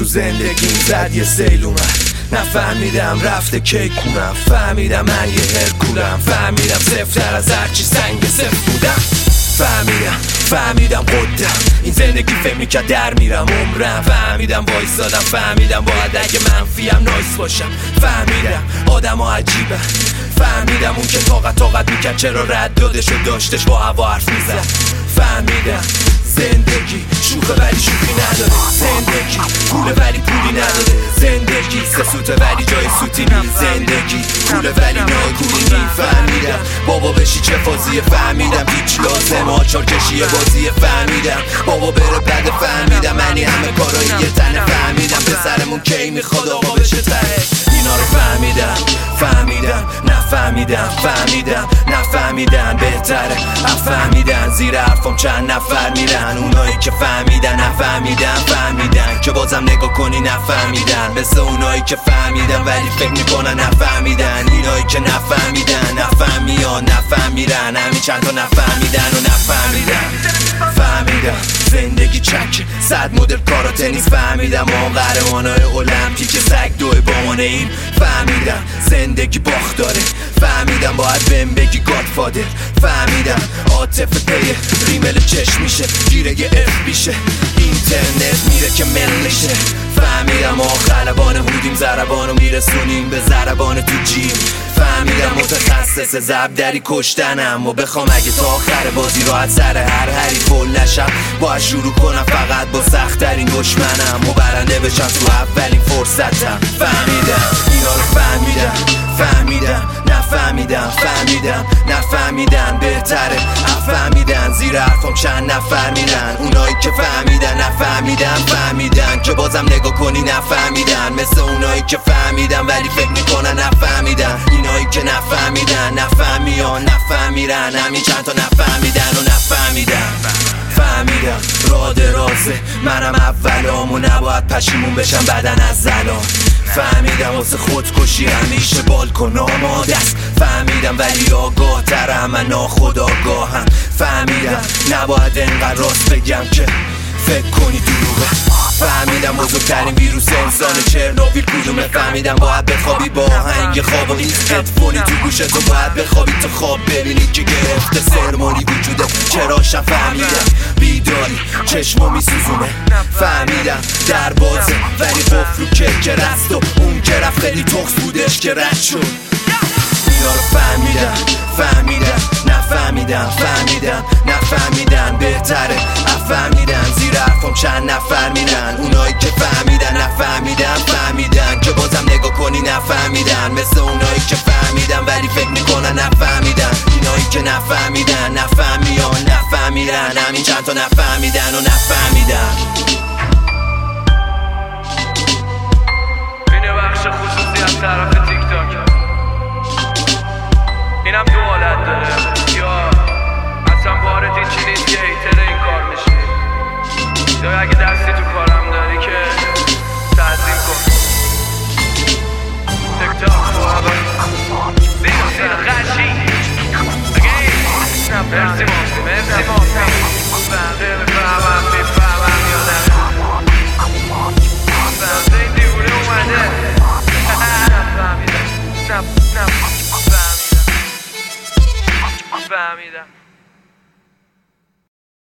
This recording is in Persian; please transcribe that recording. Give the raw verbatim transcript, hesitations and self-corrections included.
تو زندگیم زد یه سیل اومد، نفهمیدم رفته کی کنم. فهمیدم من یه هرکولم، فهمیدم سفتر از هرچی سنگ سفت بودم. فهمیدم فهمیدم قدم این زندگی فکر میکرد در میرم عمرم. فهمیدم وایسادم، فهمیدم باید اگه منفیم نایس باشم. فهمیدم آدم ها عجیبه، فهمیدم اون که طاقت طاقت میکرد چرا رد دادش و داشتش با هوا حرف میزد. فهمیدم زندگی شوخه ولی شوخی نداره، زندگی پوله ولی پولی نداره، زندگی سه سوته ولی جای سوتی نی، زندگی پوله ولی ناکولی نی. فهمیدم بابا بشی چه فازیه، فهمیدم هیچ لازم آچار کشیه بازیه. فهمیدم بابا بره بده، فهمیدم منی همه کارایی یه تنه. فهمیدم پسرمون کی میخواد آقا بشه ته، اینا رو فهمیدم فهمیدم نفهمیدم فهمیدم نفهمیدن بهتره نفهمیدن. زیر حرفم چند نفر میرن، اونایی که فهمیدن نفهمیدن، فهمیدن که بازم نگاه کنی نفهمیدن. مثل اونایی که فهمیدن ولی فکر میکنن نفهمیدن، اینایی که نفهمیدن نفهمیان نفهمیرن. همین چند تا نفهمیدن و نفهمیدن. فهمیدم زندگی چک صد مدل کارا تنیس، فهمیدم ما قهرمانای المپیک سگ دوی بامانه ایم. فهمیدم زندگی باخت داره، فهمیدم باید بهم بگی گادفادر. فهمیدم عاطفه پی ریمل چشم میشه، گیره یه اف میشه، اینترنت میره که ملشه. فهمیدم ما خلبان هودیم، ضربانو میرسونیم به ضربان تو جیم. فهمیدم متخصص زب دری کشتنم و بخوام اگه تا آخر بازی راحت سر هر حریف فول نشم، باید شروع کنم فقط با سخت ترین دشمنم و برنده بشم تو اولین فرصتم. فهمیدم اینا رو فهمیدم فهمیدم نفهمیدم فهمیدم نفهمیدن بهتره نفهمیدن. زیر حرفم چند نفر میرن، اونایی که فهمیدن نفهمیدن، فهمیدن که بازم نگاه کنی نفهمیدن. مثل اونایی که فهمیدن ولی فکر میکنن نفهمیدن، اینایی که نفهمیدن نفهمیان نفهمیرن. همین چند تا نفهمیدن و نفهمیدن. فهمیدم راه درازه منم اولام و نباید پشیمون بشم بدن از زلام. فهمیدم واسه خودکشی همیشه بالکن آماده است، فهمیدم ولی آگاه ترم من ناخودآگاهم. فهمیدم نباید انقدر راست بگم که فکر کنی دروغه. فهمیدم بزرگترین ویروس انسان چرنوبیل کدومه. فهمیدم باید بخوابی با آهنگ خواب و نیست هدفونی تو گوشتو، باید بخوابی تو خواب ببینی که گرفته سرمانی وجوده. چراشم فهمیدم بیداری چشمو میسوزونه، فهمیدم در بازه ولی قفل رو که رست و اون که رفت خیلی تخص بودش که رد شد. اینا رو فهمیدم فهمیدم نفهمیدم فهمیدم نفهمیدن بهتره نفهمیدن. زیر حرفم چند نفر میرن، اونایی که فهمیدن نفهمیدن، فهمیدن که بازم نگاه کنی نفهمیدن. مثل اونایی که فهمیدن ولی فکر میکنن نفهمیدن، اینایی که نفهمیدن نفهمیان نفهمیرن. همین چند تا نفهمیدن و نفهمیدن. اینه بخش خصوصی از طرف تیک تاک، اینم دو حالت داره، یا اصلا وارد این چی نیست که هیتر این کار میشه، یا اگه دستی تو کارم داری که تعظیم کن. تک تاک محبت زیرو سر غشی مرسی مافی مرسی مافی بنده میفهمم میفهمم یادم بنده این دیوونه اومده نفهمیدم نفهمیدم فهمیدم